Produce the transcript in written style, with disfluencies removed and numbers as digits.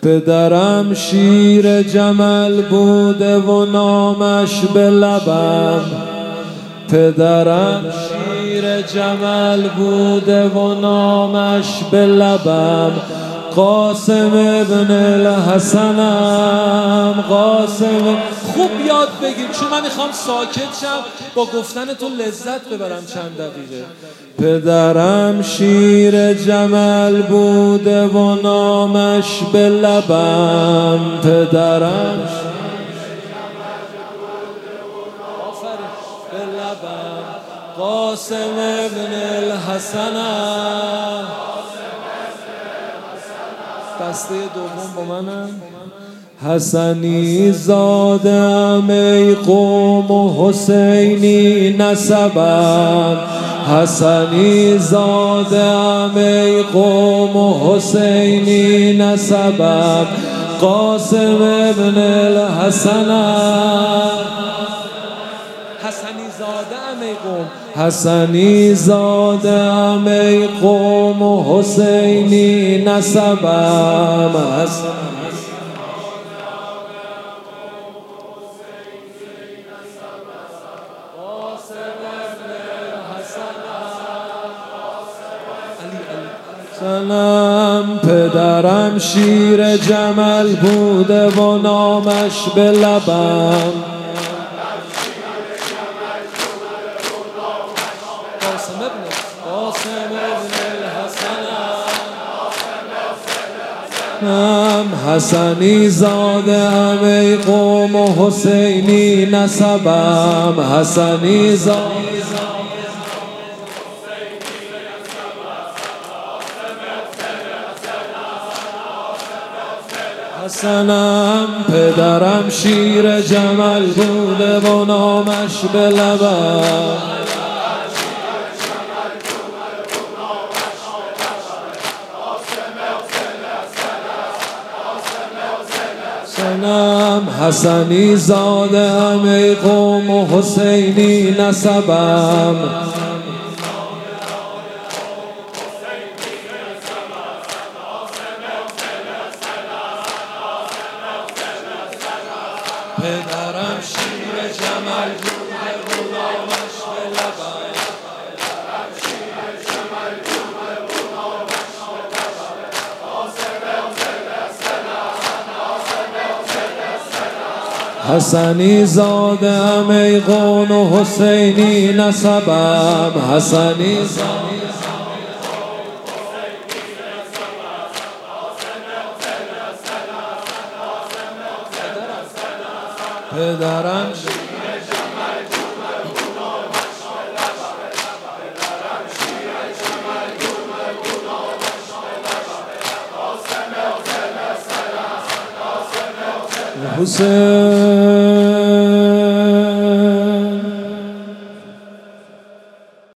پدرم شیر جمل بوده و نامش به لبم. پدرم شیر جمل بوده و نامش به لبم. قاسم ابن الحسنم. قاسم خوب یاد بگیر، چون من میخوام ساکت شم با گفتن تو لذت ببرم چند دقیقه. پدرم شیر جمل بوده و نامش به لبم. پدرم به لبم. قاسم ابن الحسنم. دسته دوم با منم. حسنی زادم ای قوم و حسینی نسبم. حسنی زادم ای قوم و حسینی نسبم. قاسم ابن الحسنم. حسنی زادم ای قوم. حسنی زادم ای قوم و حسینی نسبم. سلام. پدرم شیر جمل بوده و نامش به لبم. قاسم ابن الحسنم. حسنی زادم ای قوم و حسینی نسبم. حسنی زادم حسنم. پدرم شیر جمل بوده و نامش به لبم. سلام. حسنی زادم ای قوم و حسینی نسبم. پدرم شیر جمل بوده و نامش به لبم. حسنی زادم ای قوم و حسینی نسبم. حسنی پدرم حسین